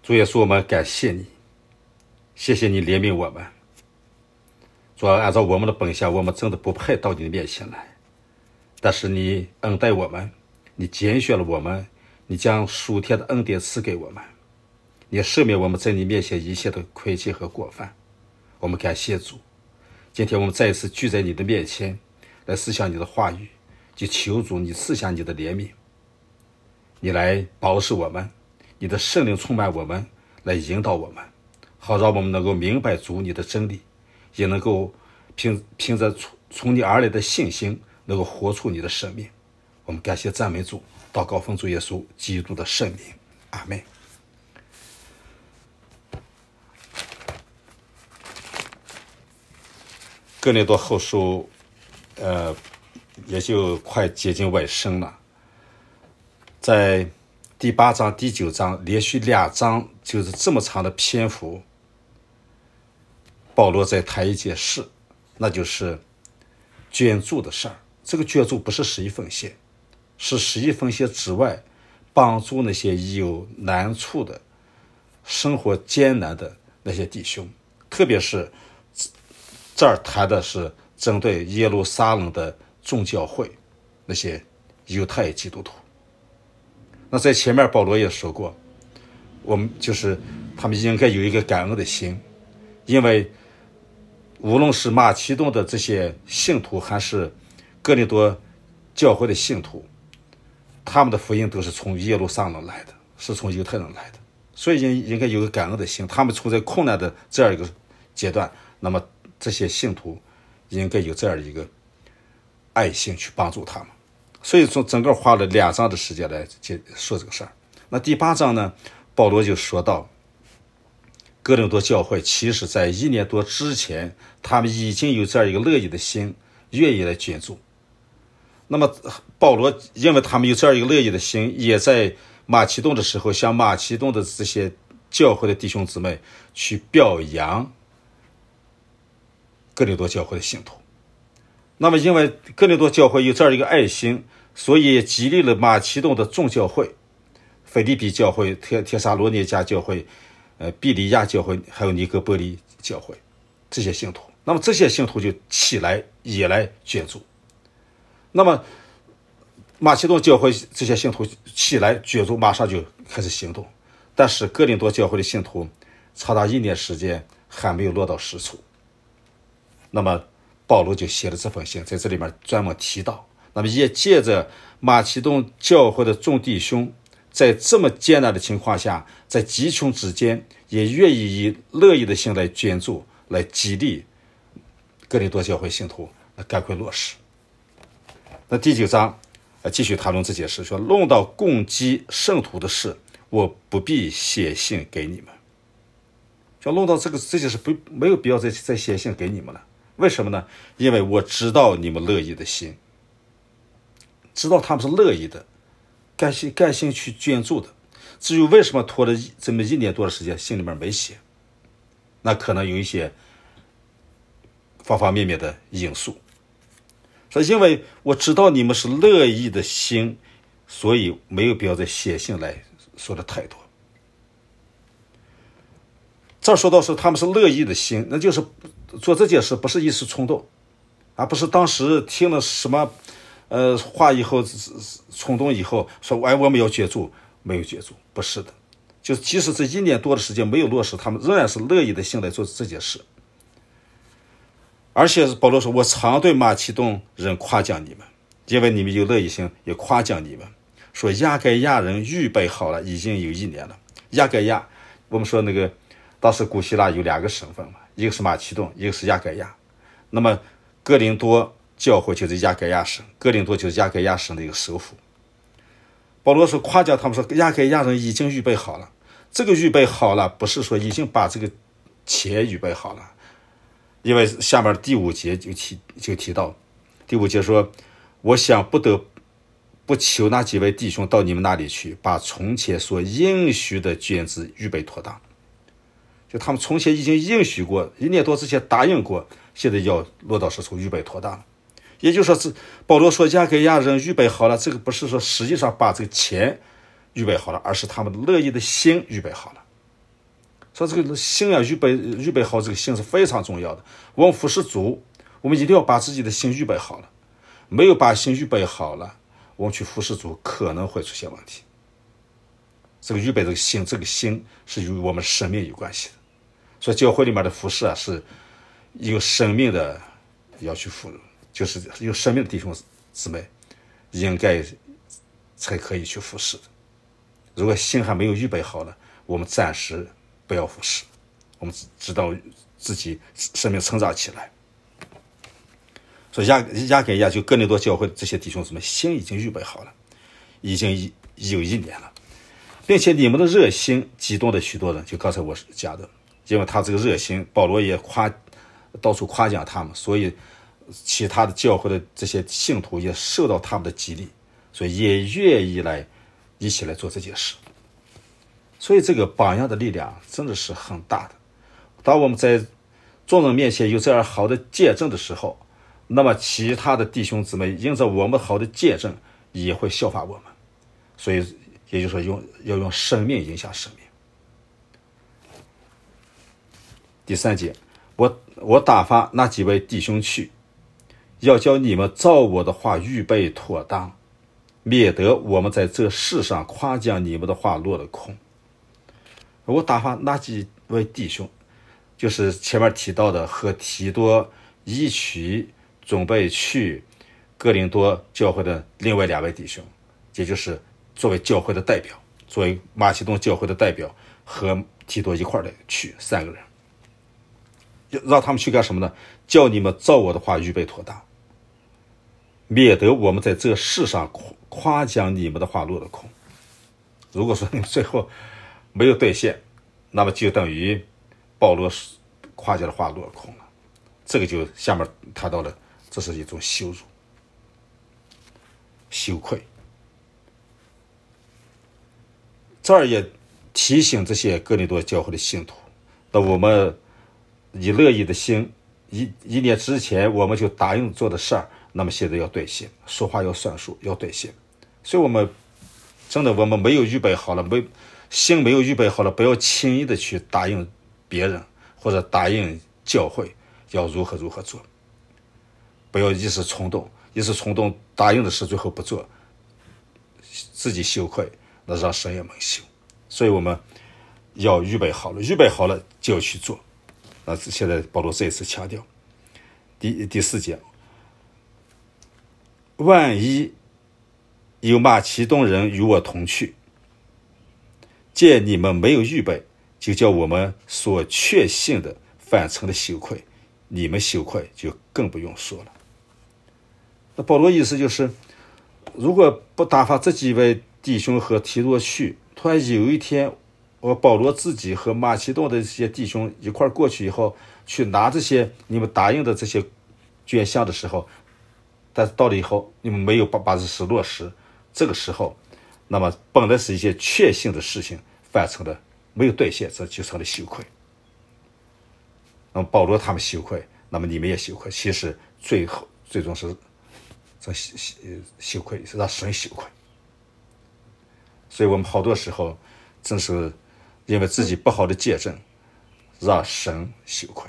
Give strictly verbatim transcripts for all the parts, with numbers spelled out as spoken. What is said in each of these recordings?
主耶稣，我们感谢你，谢谢你怜悯我们。主要按照我们的本相，我们真的不配到你的面前来，但是你恩待我们，你拣选了我们，你将属天的恩典赐给我们，你赦免我们在你面前一切的亏欠和过犯。我们感谢主，今天我们再一次聚在你的面前来思想你的话语，就求主你赐下你的怜悯，你来保守我们，你的圣灵充满我们，来引导我们，好让我们能够明白主你的真理，也能够凭凭着从你而来的信心，能够活出你的生命。我们感谢赞美主，祷告奉主耶稣基督的圣名，阿们。哥林多后书，呃，也就快接近尾声了。在第八章、第九章连续两章，就是这么长的篇幅，保罗在谈一件事，那就是捐助的事儿。这个捐助不是十一奉献，是十一奉献之外，帮助那些有难处的、生活艰难的那些弟兄，特别是这儿谈的是针对耶路撒冷的众教会，那些犹太基督徒。那在前面保罗也说过，我们就是他们应该有一个感恩的心，因为无论是马其顿的这些信徒，还是哥林多教会的信徒，他们的福音都是从耶路撒冷来的，是从犹太人来的，所以应应该有个感恩的心。他们处在困难的这样一个阶段，那么这些信徒应该有这样一个爱心去帮助他们。所以从整个花了两章的时间来说这个事儿。那第八章呢，保罗就说到哥林多教会其实在一年多之前，他们已经有这样一个乐意的心，愿意来捐助。那么保罗因为他们有这样一个乐意的心，也在马其顿的时候向马其顿的这些教会的弟兄姊妹去表扬哥林多教会的信徒。那么因为哥林多教会有这样一个爱心，所以也激励了马其顿的众教会，腓立比教会、帖帖撒罗尼迦教会、呃庇利亚教会，还有尼哥波利教会这些信徒。那么这些信徒就起来也来捐助。那么马其顿教会这些信徒起来捐助，马上就开始行动。但是哥林多教会的信徒长达一年时间还没有落到实处。那么保罗就写了这封信，在这里面专门提到，那么也借着马其顿教会的众弟兄在这么艰难的情况下，在极穷之间也愿意以乐意的心来捐助，来激励哥林多教会信徒赶快落实。那第九章继续谈论这件事，说论到供给圣徒的事，我不必写信给你们。就论到这个这件事，不没有必要再再写信给你们了。为什么呢？因为我知道你们乐意的心，知道他们是乐意的，甘心甘心去捐助的。至于为什么拖了这么一年多的时间，信里面没写，那可能有一些方方面面的因素。说因为我知道你们是乐意的心，所以没有必要再写信来说的太多。这儿说到是他们是乐意的心，那就是做这件事不是一时冲动，而不是当时听了什么呃话以后冲动以后说哎我们要捐助，没有捐助，不是的，就是即使这一年多的时间没有落实，他们仍然是乐意的心来做这件事。而且保罗说，我常对马其顿人夸奖你们，因为你们有乐意心，也夸奖你们，说亚该亚人预备好了，已经有一年了。亚该亚，我们说那个当时古希腊有两个省份嘛，一个是马其顿，一个是亚该亚。那么哥林多教会就是亚该亚省，哥林多就是亚该亚省的一个首府。保罗说夸奖他们说亚该亚人已经预备好了，这个预备好了不是说已经把这个钱预备好了，因为下面第五节就提就提到，第五节说，我想不得不求那几位弟兄到你们那里去，把从前所应许的捐资预备妥当。就他们从前已经应许过，一年多之前答应过，现在要落到实处，预备妥当了。也就是说，是保罗说亚该亚人预备好了，这个不是说实际上把这个钱预备好了，而是他们乐意的心预备好了。 说这个心要预备预备好，这个心是非常重要的。我们服侍主，我们一定要把自己的心预备好了。没有把心预备好了，我们去服侍主可能会出现问题。这个预备这个心，这个心是与我们生命有关系的。所以教会里面的服侍啊，是有生命的要去服，就是有生命的弟兄姊妹应该才可以去服侍的。如果心还没有预备好了，我们暂时不要服侍，我们知道自己生命成长起来。所以亚亚该亚就哥林多教会的这些弟兄姊妹心已经预备好了，已经有一年了，并且你们的热心激动的许多人，就刚才我讲的，因为他这个热心，保罗也夸到处夸奖他们，所以其他的教会的这些信徒也受到他们的激励，所以也愿意来一起来做这件事。所以这个榜样的力量真的是很大的。当我们在众人面前有这样好的见证的时候，那么其他的弟兄姊妹因着我们好的见证也会效法我们。所以也就是说用要用生命影响生命。第三节，我我打发那几位弟兄去，要叫你们照我的话预备妥当，免得我们在这世上夸奖你们的话落了空。我打发那几位弟兄，就是前面提到的和提多一起准备去哥林多教会的另外两位弟兄，也就是作为教会的代表，作为马其顿教会的代表和提多一块儿来去，三个人让他们去干什么呢？叫你们照我的话预备妥当，免得我们在这世上夸奖你们的话落了空。如果说你们最后没有兑现，那么就等于保罗夸奖的话落了空了。这个就下面谈到了，这是一种羞辱、羞愧。这儿也提醒这些哥林多教会的信徒，那我们以乐意的心，一一年之前我们就答应做的事儿，那么现在要兑现，说话要算数，要兑现。所以我们真的我们没有预备好了，没心没有预备好了，不要轻易的去答应别人或者答应教会要如何如何做，不要一时冲动，一时冲动答应的事最后不做，自己羞愧，那让神也蒙羞。所以我们要预备好了，预备好了就要去做。那现在保罗这一次强调，第第四节，万一有马其顿人与我同去，见你们没有预备，就叫我们所确信的反成了羞愧，你们羞愧就更不用说了。那保罗意思就是，如果不打发这几位弟兄和提多去，突然有一天我保罗自己和马其顿的这些弟兄一块过去以后，去拿这些你们答应的这些捐项的时候，但是到了以后你们没有把把这事落实，这个时候那么本来是一些确信的事情反成了没有兑现，这就成了羞愧。那么保罗他们羞愧，那么你们也羞愧，其实最后最终是这羞愧是让神羞愧。所以我们好多时候正是因为自己不好的见证让神羞愧。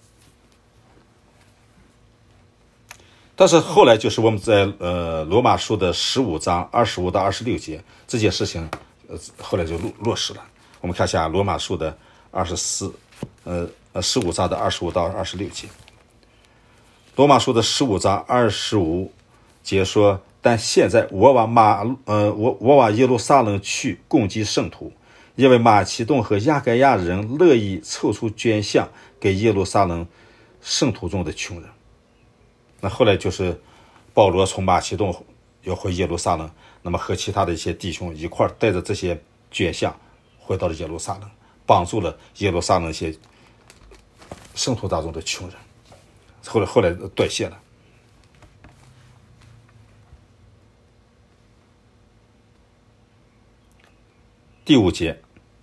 但是后来就是我们在呃罗马书的十五章二十五到二十六节这件事情，呃后来就落落实了。我们看一下罗马书的二十四呃呃十五章的二十五到二十六节。罗马书的十五章二十五节说，但现在我往马呃我我往耶路撒冷去攻击圣徒，因为马其顿和亚该亚人乐意凑出捐项给耶路撒冷圣徒中的穷人。那后来就是保罗从马其顿要回耶路撒冷，那么和其他的一些弟兄一块带着这些捐项回到了耶路撒冷，帮助了耶路撒冷一些圣徒当中的穷人。后来后来兑现了。第五节，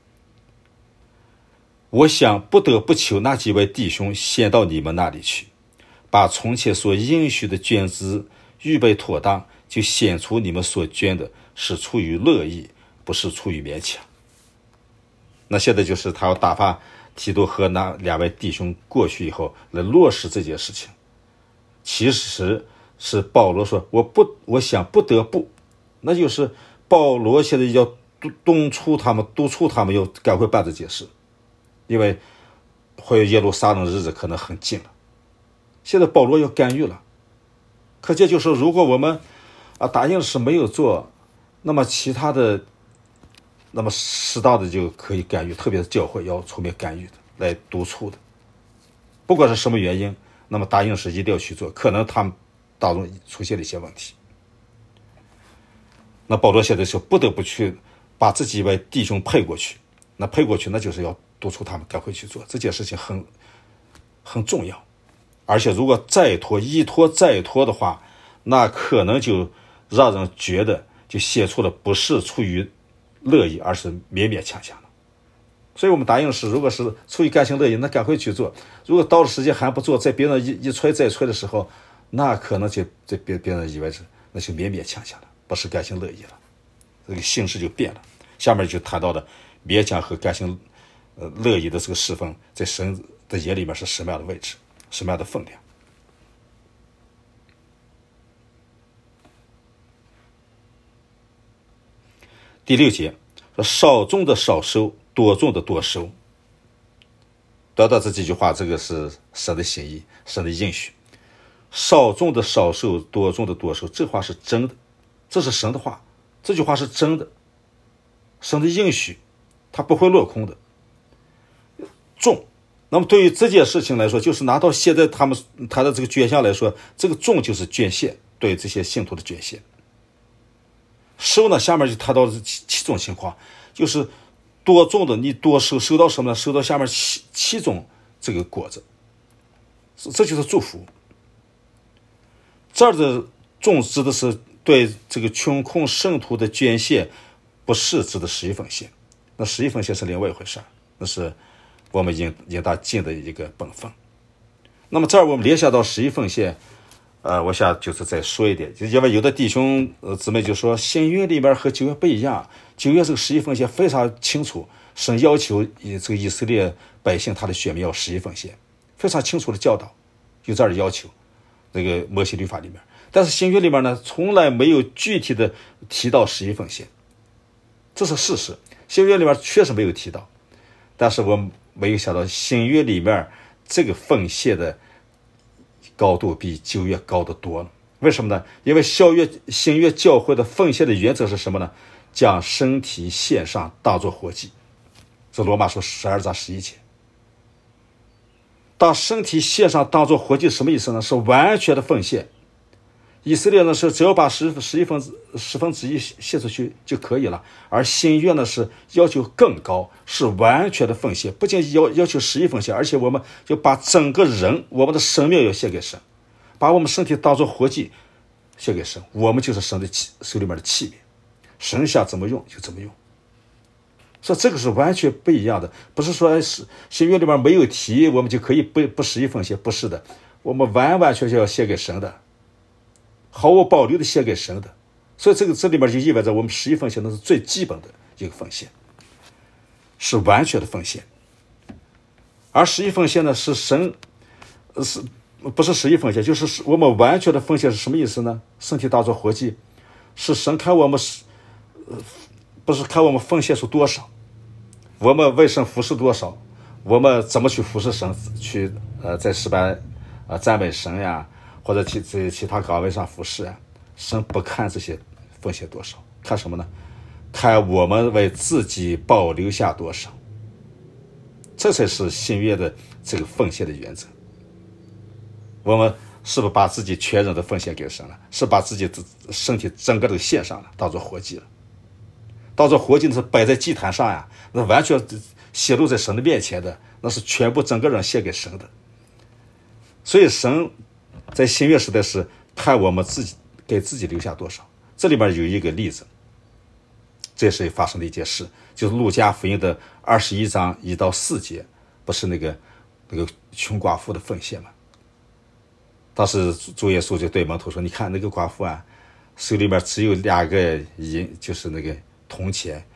我想不得不求那几位弟兄先到你们那里去，把从前所应许的捐资预备妥当，就显出你们所捐的是出于乐意，不是出于勉强。 那现在就是他要打发提多和那两位弟兄过去以后来落实这件事情。其实是保罗说我不我想不得不，那就是保罗现在要督促他们督促他们要赶快办这件事，因为回耶路撒冷的日子可能很近了。现在保罗要干预了，可见就是如果我们啊答应是没有做，那么其他的那么适当的就可以干预，特别是教会要出面干预的来督促的，不管是什么原因，那么答应是一定要去做，可能他们当中出现了一些问题。那保罗现在是不得不去把这几位弟兄配过去，那配过去那就是要督促他们赶快去做这件事情，很很重要。而且如果再拖一拖再拖的话，那可能就让人觉得就写出了不是出于乐意，而是勉勉强强的。所以我们答应是如果是出于甘心乐意，那赶快去做，如果到了时间还不做，在别人一一催再催的时候，那可能就在别别人以为是那就勉勉强强的，不是甘心乐意了，这个形式就变了。下面就谈到的勉强和甘心呃乐意的这个侍奉，在神的眼里面是什么样的位置，什么样的分量。第六节说少种的少收，多种的多收。得到这几句话，这个是神的心意，神的应许。少种的少收，多种的多收，这话是真的，这是神的话，这句话是真的，神的应许他不会落空的。种，那么对于这件事情来说，就是拿到现在他们他的这个捐项来说，这个种就是捐献，对这些信徒的捐献。收呢，下面就谈到了七七种情况，就是多种的你多收，收到什么呢？收到下面七七种这个果子，这就是祝福。这儿的种指的是对这个穷困圣徒的捐献，不是指的十一奉献，那十一奉献是另外一回事，那是我们应应当尽的一个本分。那么这儿我们联想到十一奉献，呃，我想就是再说一点，就因为有的弟兄呃姊妹就说新约里面和旧约不一样，旧约这个十一奉献非常清楚，神要求这个以色列百姓他的选民要十一奉献，非常清楚的教导，有这样的要求，这个摩西律法里面。但是新约里面呢，从来没有具体的提到十一奉献，这是事实，新约里面确实没有提到，但是我没有想到新约里面这个奉献的高度比旧约高得多了。为什么呢？因为新约新约教会的奉献的原则是什么呢？将身体献上当作活祭，这罗马书十二章十一节。当身体献上当作活祭什么意思呢？是完全的奉献。以色列呢是只要把十十一分十分之一献出去就可以了，而新约呢是要求更高，是完全的奉献，不仅要要求十一奉献，而且我们就把整个人，我们的生命要献给神，把我们身体当作活祭献给神，我们就是神的器手里面的器皿，神想怎么用就怎么用。所以这个是完全不一样的，不是说是新约里面没有提我们就可以不不十一奉献，不是的，我们完完全全要献给神的，毫无保留的献给神的。所以这个这里面就意味着我们十一奉献那是最基本的一个奉献，是完全的奉献。而十一奉献呢是神是不是十一奉献，就是我们完全的奉献是什么意思呢？身体当作活祭，是神看我们是不是看我们奉献出多少，我们为神服侍多少，我们怎么去服侍神，去呃在诗班呃赞美神呀，或者其在其他岗位上服侍啊，神不看这些奉献多少，看什么呢？看我们为自己保留下多少，这才是新约的这个奉献的原则。我们是不是把自己全人的奉献给神了？是把自己的身体整个都献上了，当作活祭了。当作活祭是摆在祭坛上呀，那完全显露在神的面前的，那是全部整个人献给神的。所以神在新约时代是看我们自己给自己留下多少。这里面有一个例子，这是发生的一件事，就是路加福音的二十一章一到四节，不是那个那个穷寡妇的奉献吗？当时主耶稣就对门徒说：“你看那个寡妇啊，手里面只有两个银，就是那个铜钱，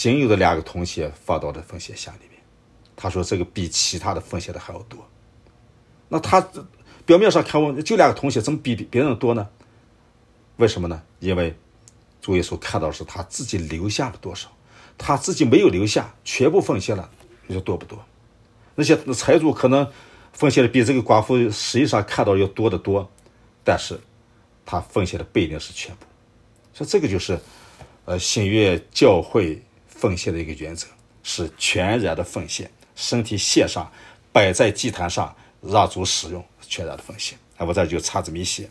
仅有的两个铜钱放到了奉献箱里面。他说这个比其他的奉献的还要多。那他表面上看我就两个铜钱，怎么比别人多呢？为什么呢？因为主耶稣看到是他自己留下了多少，他自己没有留下，全部奉献了，你说多不多？那些财主可能奉献的比这个寡妇实际上看到要多得多，但是他奉献的不一定是全部。所以这个就是呃新约教会奉献的一个原则，是全然的奉献，身体献上，摆在祭坛上，让主使用，全然的奉献。啊，我这就插这么一些。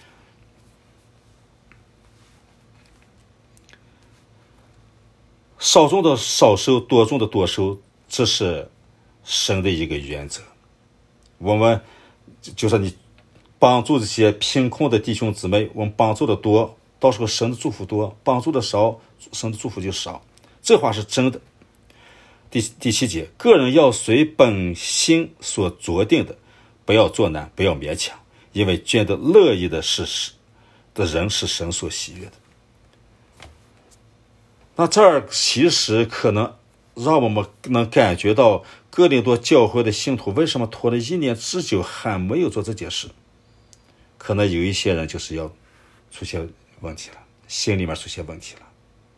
少种的少收，多种的多收，这是神的一个原则。我们就是你帮助这些贫困的弟兄姊妹，我们帮助的多，到时候神的祝福多；帮助的少，神的祝福就少。这话是真的。第第七节，个人要随本心所酌定的，不要作难，不要勉强，因为捐得乐意的是的人是神所喜悦的。那这儿其实可能让我们能感觉到哥林多教会的信徒为什么拖了一年之久还没有做这件事。可能有一些人就是要出现问题了，心里面出现问题了。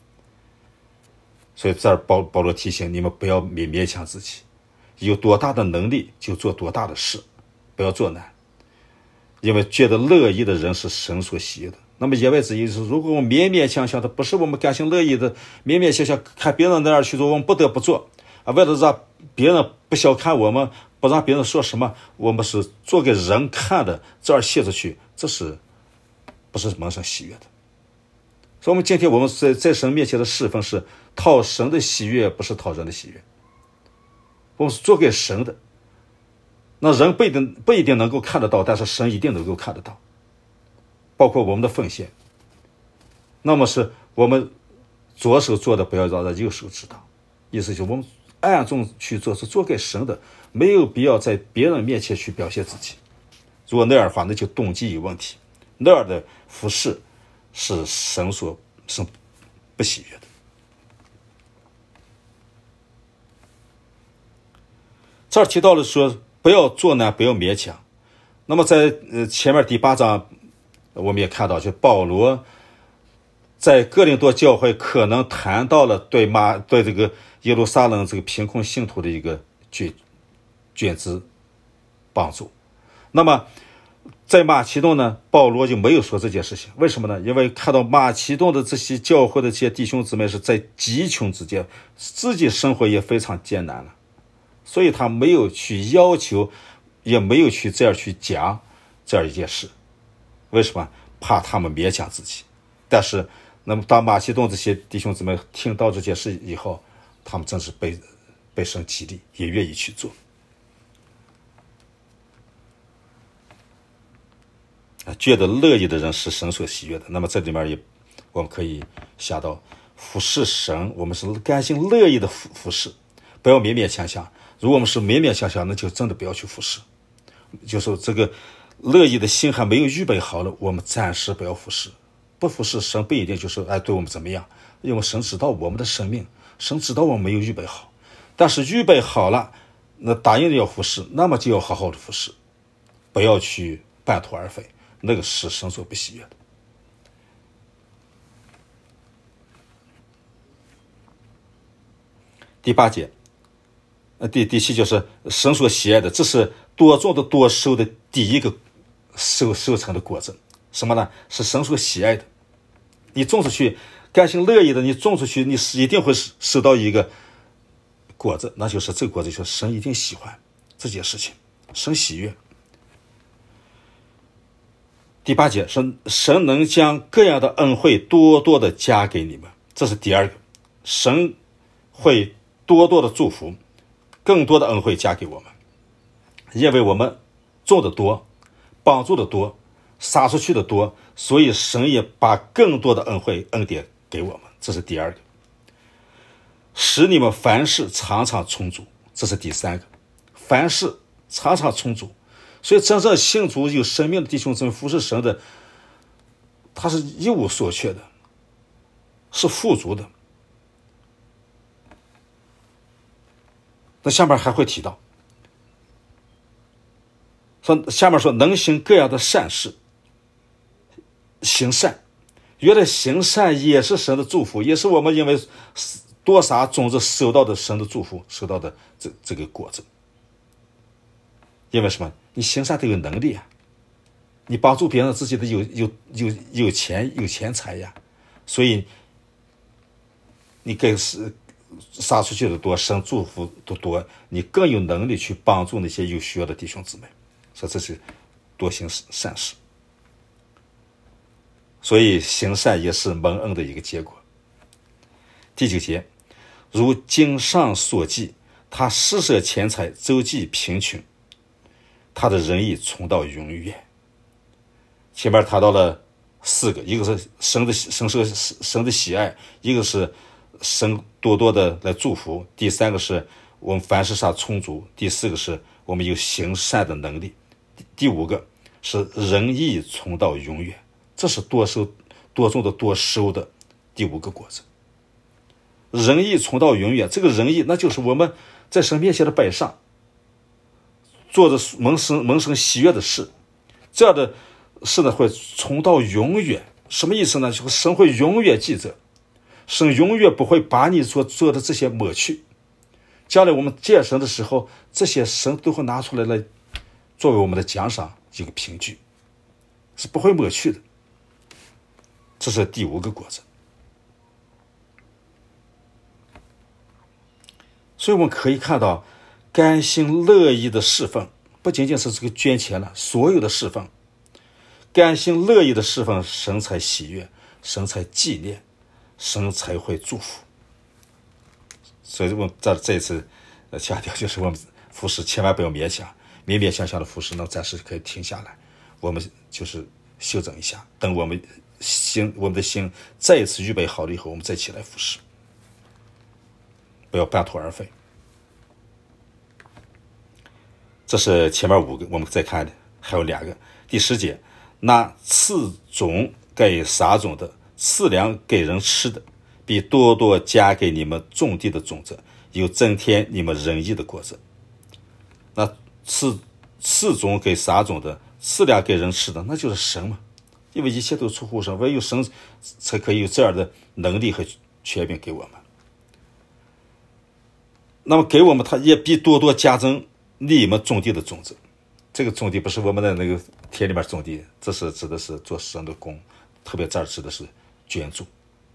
所以这儿保保罗提醒你们不要勉勉强自己，有多大的能力就做多大的事，不要做难，因为觉得乐意的人是神所喜悦的。那么言外之意是，如果我们勉勉强强的，不是我们甘心乐意的，勉勉强强看别人那样去做，我们不得不做啊，为了让别人不小看我们，不让别人说什么，我们是做给人看的，这样写出去，这是不是蒙神喜悦的？所以我们今天我们在在神面前的侍奉是讨神的喜悦，不是讨人的喜悦。我们是做给神的，那人不一定不一定能够看得到，但是神一定能够看得到。包括我们的奉献，那么是我们左手做的，不要让右手知道。意思就是我们暗中去做，是做给神的，没有必要在别人面前去表现自己。如果那样的话，那就动机有问题。那样的服事是神所神不喜悦的。这儿提到了说，不要作难，不要勉强。那么在呃前面第八章。我们也看到，就保罗在哥林多教会可能谈到了对马对这个耶路撒冷这个贫困信徒的一个捐捐资帮助。那么在马其顿呢，保罗就没有说这件事情。为什么呢？因为看到马其顿的这些教会的这些弟兄姊妹是在极穷之间，自己生活也非常艰难了，所以他没有去要求，也没有去这样去讲这样一件事。为什么？怕他们勉强自己。但是那么当马其顿这些弟兄姊妹听到这件事以后，他们真是被被神激励，也愿意去做。觉得乐意的人是神所喜悦的。那么这里面也我们可以想到服侍神，我们是甘心乐意的服服侍，不要勉勉强强。如果我们是勉勉强强，那就真的不要去服侍。就是这个乐意的心还没有预备好了，我们暂时不要服侍。不服侍神不一定就是哎对我们怎么样，因为神知道我们的生命，神知道我们没有预备好。但是预备好了，那答应要服侍，那么就要好好的服侍，不要去半途而废，那个是神所不喜悦的。第八节，呃，第第七就是神所喜爱的，这是多种的多收的第一个收收成的果子。什么呢？是神所喜爱的。你种出去，甘心乐意的，你种出去，你一定会收到一个果子，那就是这个果子就是神一定喜欢这件事情，神喜悦。第八节，神神能将各样的恩惠多多的加给你们，这是第二个，神会多多的祝福，更多的恩惠加给我们，因为我们种的多，帮助的多，撒出去的多，所以神也把更多的恩惠恩典给我们，这是第二个。使你们凡事常常充足，这是第三个，凡事常常充足。所以真正信主有生命的弟兄姊妹，服侍神的，他是一无所缺的，是富足的。 那下面还会提到，说下面说能行各样的善事，行善，原来行善也是神的祝福，也是我们因为多撒种子收到的神的祝福，收到的这这个果子。因为什么？你行善都有能力啊，你帮助别人自己的有有有有钱有钱财呀，所以你给是撒出去的多，神祝福的多，你更有能力去帮助那些有需要的弟兄姊妹。说这是多行善事，所以行善也是蒙恩的一个结果。第九节，如经上所记，他施舍钱财，周济贫穷，他的仁义存到永远。前面谈到了四个，一个是神的神是神的喜爱，一个是神多多的来祝福，第三个是我们凡事上充足，第四个是我们有行善的能力，第五个是仁义存到永远。这是多收多种的多收的第五个果子。仁义存到永远，这个仁义那就是我们在神面前的摆上，做着蒙神蒙神喜悦的事，这样的事呢会存到永远。什么意思呢？就是神会永远记着，神永远不会把你所做的这些抹去。将来我们见神的时候，这些神都会拿出来来作为我们的奖赏，一个凭据，是不会抹去的。这是第五个果子。所以我们可以看到，甘心乐意的侍奉，不仅仅是这个捐钱了，所有的侍奉，甘心乐意的侍奉，神才喜悦，神才纪念，神才会祝福。所以我们这这一次强调，就是我们服侍千万不要勉强，勉勉强强的服侍呢，暂时可以停下来，我们就是休整一下，等我们心我们的心再一次预备好了以后，我们再起来服侍，不要半途而废。这是前面五个，我们再看还有两个。第十节，那赐种给撒种的，赐粮给人吃的，必多多加给你们种地的种子，有增添你们仁义的果子。那赐赐种给撒种的，赐粮给人吃的，那就是神嘛，因为一切都出乎神，唯有神才可以有这样的能力和权柄给我们。那么给我们，他也必多多加增你们种地的种子。这个种地不是我们的那个田里面种地，这是指的是做神的工，特别这儿指的是捐助。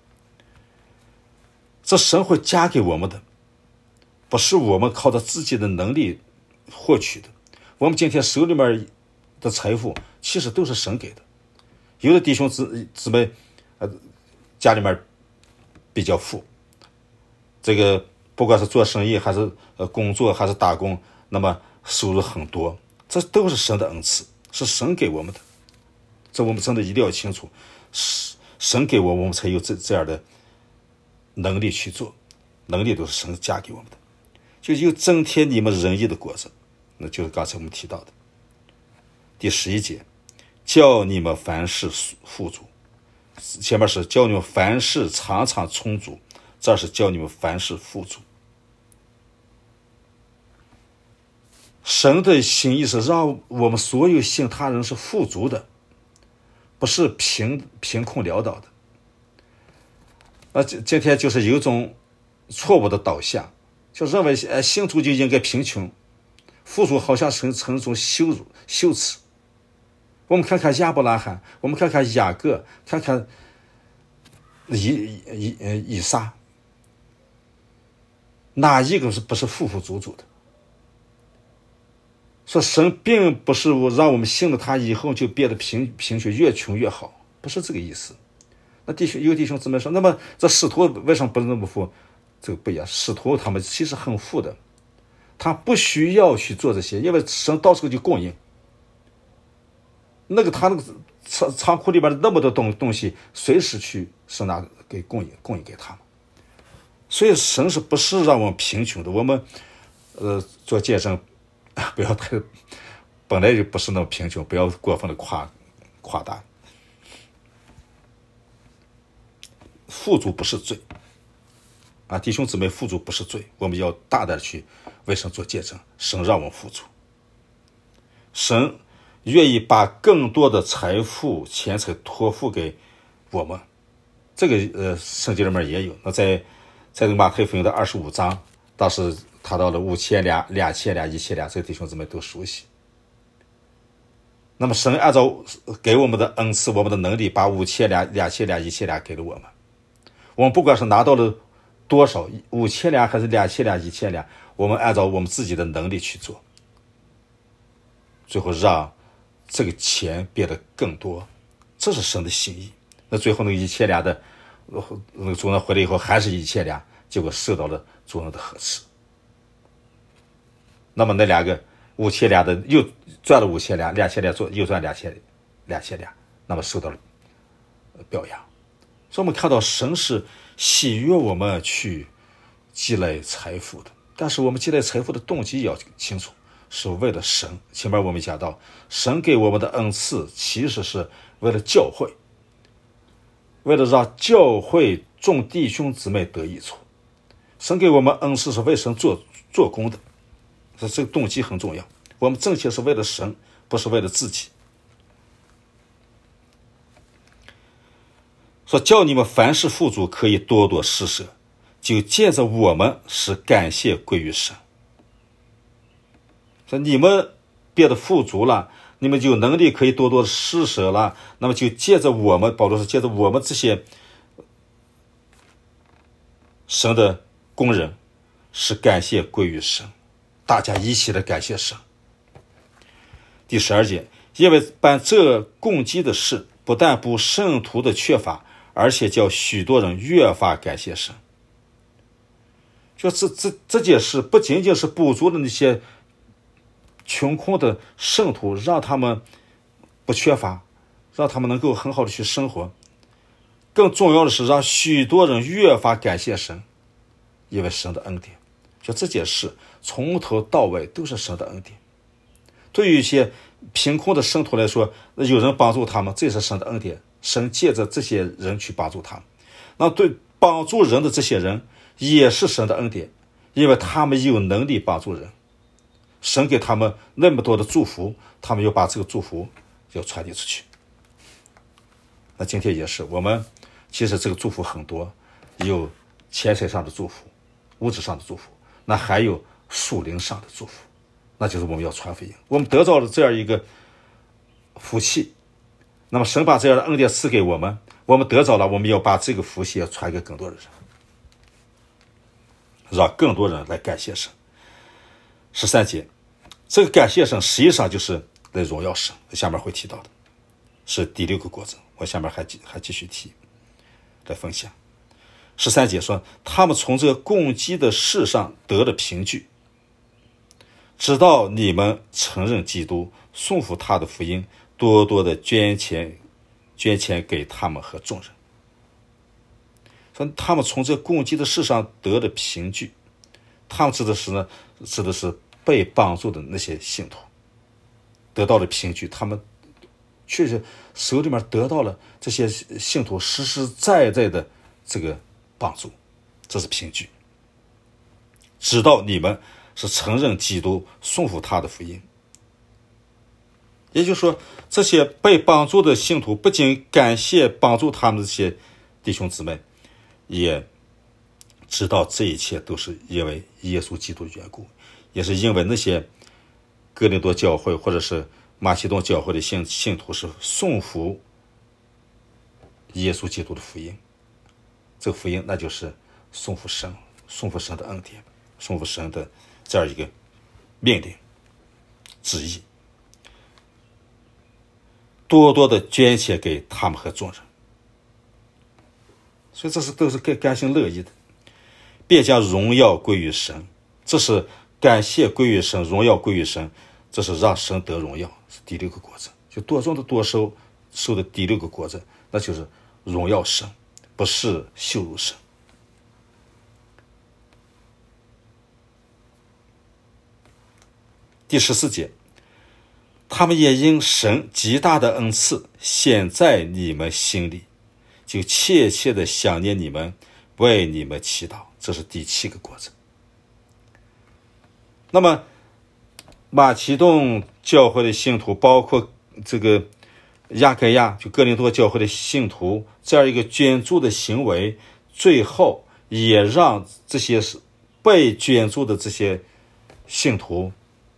这神会加给我们的，不是我们靠着自己的能力获取的。我们今天手里面的财富其实都是神给的。有的弟兄姊姊妹呃家里面比较富，这个不管是做生意还是呃工作还是打工，那么收入很多，这都是神的恩赐，是神给我们的。这我们真的一定要清楚，神给我，我们才有这这样的能力去做，能力都是神加给我们的，就有增添你们仁义的果子，那就是刚才我们提到的第十一节，叫你们凡事富足。前面是叫你们凡事常常充足，这是叫你们凡事富足。神的心意是让我们所有信他人是富足的，不是贫贫困潦倒的。那今天就是有一种错误的导向，就认为呃信主就应该贫穷，富足好像成成一种羞辱羞耻。我们看看亚伯拉罕，我们看看雅各，看看以以以撒，哪一个是不是富富足足的？说神并不是让我们信了他以后就变得贫贫穷，越穷越好，不是这个意思。那弟兄有弟兄姊妹说，那么这使徒为什么不是那么富？这个不一样，使徒他们其实很富的，他不需要去做这些，因为神到处就供应。那个他那个仓仓库里边那么多东东西，随时去神拿给供应供应给他们。所以神是不是让我们贫穷的？我们呃做见证。不要太，本来就不是那么贫穷，不要过分的夸夸大。富足不是罪， 啊，弟兄姊妹，富足不是罪，我们要大胆去为神做见证，神让我们富足，神愿意把更多的财富钱财托付给我们。这个呃，圣经里面也有。那在在这个马太福音的二十五章，当时谈到了五千两、两千两、一千两，这个弟兄姊妹都熟悉。那么神按照给我们的恩赐，我们的能力，把五千两、两千两、一千两给了我们。我们不管是拿到了多少，五千两还是两千两、一千两，我们按照我们自己的能力去做，最后让这个钱变得更多，这是神的心意。那最后那个一千两的，那个主人回来以后还是一千两，结果受到了主人的呵斥。那么那两个五千两的又赚了五千两，两千两做又赚两千两千两，那么受到了表扬。所以我们看到神是喜悦我们去积累财富的，但是我们积累财富的动机要清楚，是为了神。前面我们讲到，神给我们的恩赐其实是为了教会，为了让教会众弟兄姊妹得益处。神给我们恩赐是为神做做工的，这个动机很重要。我们挣钱是为了神，不是为了自己。说叫你们凡事富足，可以多多施舍，就借着我们使感谢归于神。说你们变得富足了，你们就有能力可以多多的施舍了，那么就借着我们，保罗是借着我们这些神的工人，使感谢归于神，大家一起来感谢神。第十二节，因为办这供给的事，不但补圣徒的缺乏，而且叫许多人越发感谢神。就这这这件事，不仅仅是补足了那些穷困的圣徒，让他们不缺乏，让他们能够很好的去生活，更重要的是让许多人越发感谢神，因为神的恩典。就这件事从头到尾都是神的恩典。对于一些贫困的圣徒来说，有人帮助他们，这是神的恩典，神借着这些人去帮助他们。那对帮助人的这些人也是神的恩典，因为他们有能力帮助人，神给他们那么多的祝福，他们要把这个祝福要传递出去。那今天也是，我们其实这个祝福很多，有钱财上的祝福，物质上的祝福，那还有属灵上的祝福，那就是我们要传福音。我们得到了这样一个福气，那么神把这样的恩典赐给我们，我们得着了，我们要把这个福气传给更多的人，让更多人来感谢神。十三节，这个感谢神实际上就是来荣耀神，下面会提到的是第六个果子，我下面还还继续提来分享。十三节说，他们从这供给的事上得了凭据，直到你们承认基督，顺服他的福音，多多的捐钱捐钱给他们和众人。说他们从这供给的事上得了凭据，他们指的是呢，指的是被帮助的那些信徒得到了凭据，他们确实手里面得到了这些信徒实实在在的这个帮助，这是凭据。直到你们是承认基督，顺服他的福音。也就是说，这些被帮助的信徒不仅感谢帮助他们这些弟兄姊妹，也知道这一切都是因为耶稣基督的缘故，也是因为那些哥林多教会或者是马其顿教会的信信徒是顺服耶稣基督的福音。这个福音那就是顺服神，顺服神的恩典，顺服神的这样一个命令旨意，多多的捐钱给他们和众人。所以这是都是甘心乐意的，便将荣耀归于神。这是感谢归于神，荣耀归于神，这是让神得荣耀，是第六个果子。就多种的多收收的第六个果子，那就是荣耀神，不是羞辱神。第十四节，他们也因神极大的恩赐显在你们心里，就切切的想念你们，为你们祈祷。 这是第七个果子。那么马其顿教会的信徒，包括这个亚该亚就哥林多教会的信徒，这样一个捐助的行为，最后也让这些被捐助的这些信徒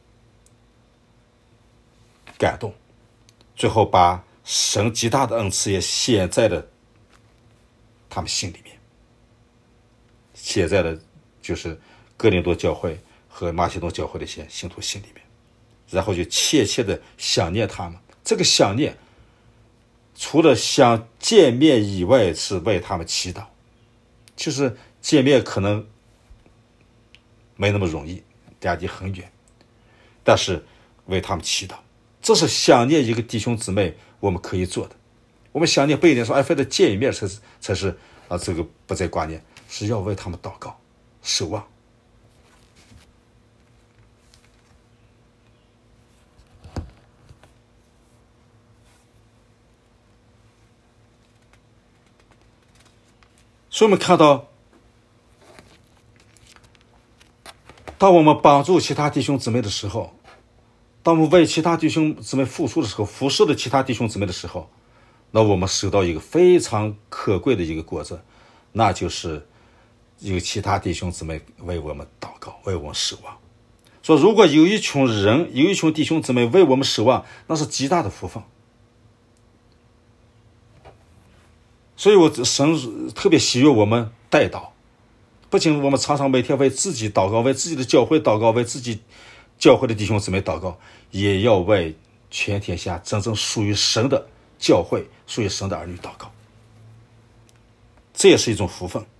感动，最后把神极大的恩赐也显在了他们心里面，写在了就是哥林多教会和马其顿教会的一些信徒心里面，然后就切切的想念他们。这个想念除了想见面以外，是为他们祈祷，就是见面可能没那么容易，两地很远，但是为他们祈祷，这是想念一个弟兄姊妹我们可以做的。我们想念不一定说哎，非得见一面才是才是啊，这个不再挂念，是要为他们祷告守望。所以我们看到，当我们帮助其他弟兄姊妹的时候，当我们为其他弟兄姊妹付出的时候，服侍了其他弟兄姊妹的时候，那我们收到一个非常可贵的一个果子，那就是有其他弟兄姊妹为我们祷告，为我们守望。说如果有一群人，有一群弟兄姊妹为我们守望，那是极大的福分。所以我神特别喜悦我们代祷，不仅我们常常每天为自己祷告，为自己的教会祷告，为自己教会的弟兄姊妹祷告，也要为全天下真正属于神的教会，属于神的儿女祷告，这也是一种福分。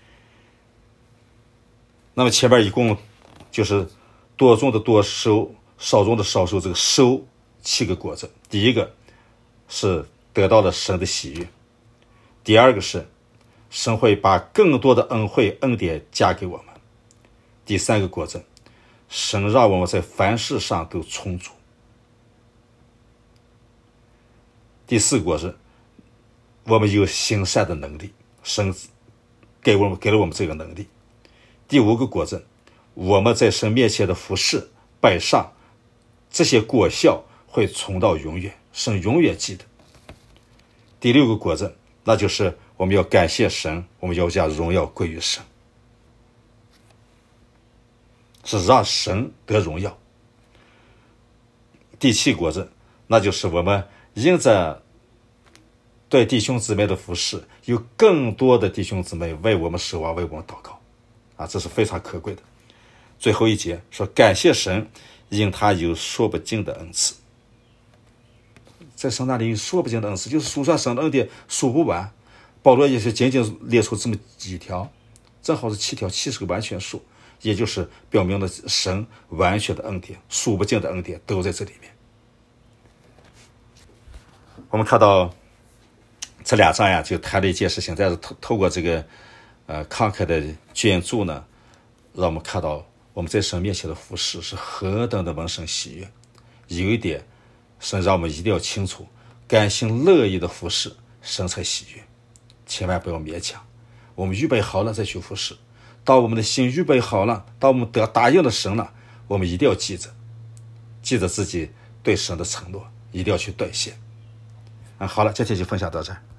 那么前面一共就是多种的多收，少种的少收，这个收七个果子。第一个是得到了神的喜悦，第二个是神会把更多的恩惠恩典加给我们，第三个果子，神让我们在凡事上都充足，第四个果子，我们有行善的能力，神给我们给了我们这个能力。第五个果子，我们在神面前的服侍摆上，这些果效会存到永远，神永远记得。第六个果子，那就是我们要感谢神，我们要将荣耀归于神，是让神得荣耀。第七果子，那就是我们因着对弟兄姊妹的服侍，有更多的弟兄姊妹为我们守望，为我们祷告啊，这是非常可贵的。最后一节说感谢神，因他有说不尽的恩赐。在神那里有说不尽的恩赐，就是数算神的恩典数不完。保罗也是仅仅列出这么几条，正好是七条，七是个完全数，也就是表明了神完全的恩典，数不尽的恩典都在这里面。我们看到这两章呀，就谈了一件事情，但是透透过这个呃慷慨的捐助呢，让我们看到我们在神面前的服侍是何等的蒙神喜悦。有一点神让我们一定要清楚，甘心乐意的服侍神才喜悦，千万不要勉强。我们预备好了再去服侍，当我们的心预备好了，当我们得答应了神了，我们一定要记着记着自己对神的承诺，一定要去兑现。嗯，好了，这天就分享到这儿。